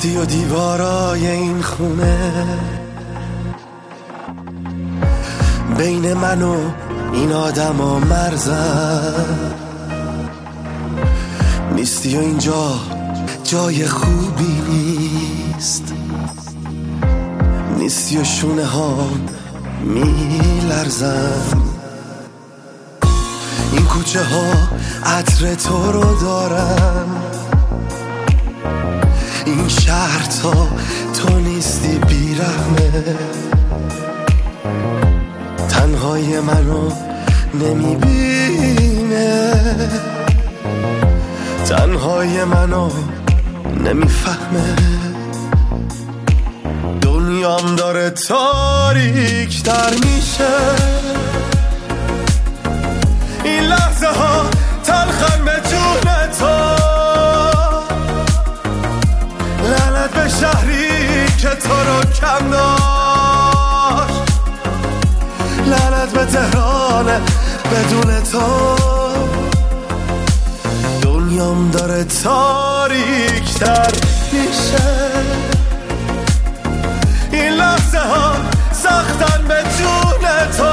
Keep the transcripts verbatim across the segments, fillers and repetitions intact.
رفتی و دیوارای این خونه بین من و این آدم و مرزم نیستی و اینجا جای خوبی نیست، نیستی و شونه ها می لرزم. این کوچه ها عطر تو رو دارن، این شهر تا تو نیستی بیرحمه. تنهای منو نمیبینه، تنهای منو نمیفهمه. دنیام داره تاریک تر میشه، این لحظه ها تلخن به جون تو. لعنت به شهری که تو رو کم داشت، لعنت به تهران بدون تو. دنیام داره تاریک تر میشه، این لحظه ها سختن به جون تو.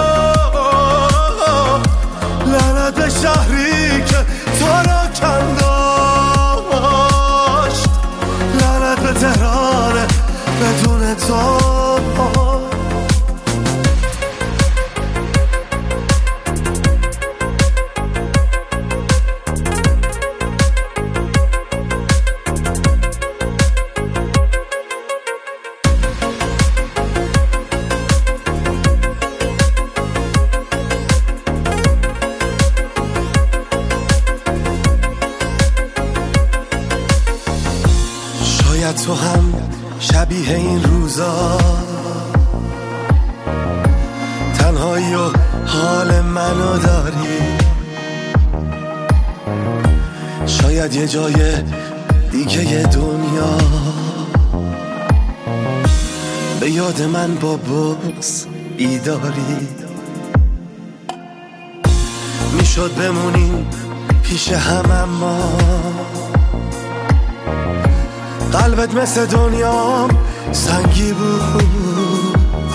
لعنت به شهری که تو رو کم داشت، لعنت به تهران بدون تو. شاید تو هم شبیه این روزا تنهایی و حال منو داری. شاید یه جای دیگه دنیا به یاد من با بغض بیداری. میشد بمونیم پیش هم اما قلبت مثل دنیام سنگی بود.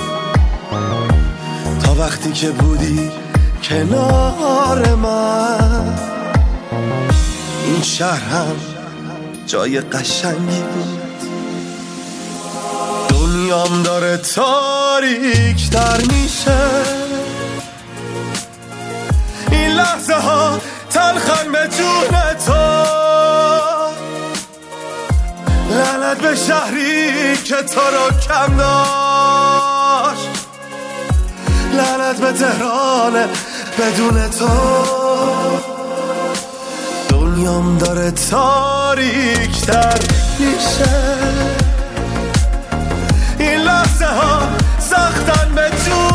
تا وقتی که بودی کنار من، این شهر هم جای قشنگی بود. دنیام داره تاریک تر میشه، این لحظه ها تلخن به جون تو. لعنت به شهری که تو رو کم داشت، لعنت به تهران بدون تو. دنیام داره تاریک تر میشه، این لحظه ها سختن به جون